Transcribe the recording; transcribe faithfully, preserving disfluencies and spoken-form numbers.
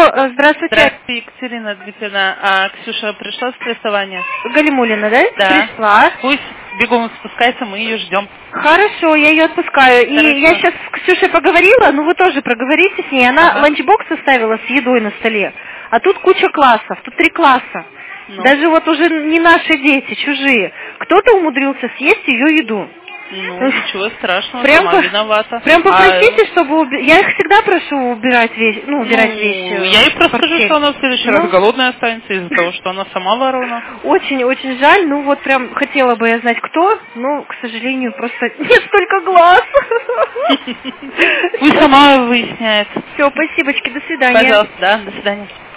э, здравствуйте. Здравствуйте, Екатерина Дмитриевна. А Ксюша пришла с рисования? Галимуллина, да? Да. Пришла. Пусть бегом спускается, мы ее ждем. Хорошо, я ее отпускаю. И Хорошо. я сейчас с Ксюшей поговорила, ну вы тоже проговорите с ней. Она Ага. ланчбокс оставила с едой на столе. А тут куча классов, тут три класса. Ну. Даже вот уже не наши дети, чужие. Кто-то умудрился съесть ее еду. Ну, ничего страшного, Прям, сама по- виновата. прям попросите, А, чтобы... уби- Я их всегда прошу убирать вещи, ну, убирать ну, вещи. я ей просто в скажу, портфель. что она в следующий Ну. раз голодная останется из-за того, что она сама ворона. Очень-очень жаль, ну вот прям хотела бы я знать, кто, но, к сожалению, просто нет столько глаз. Пусть сама выясняет. Все, спасибочки, до свидания. Пожалуйста, да, до свидания.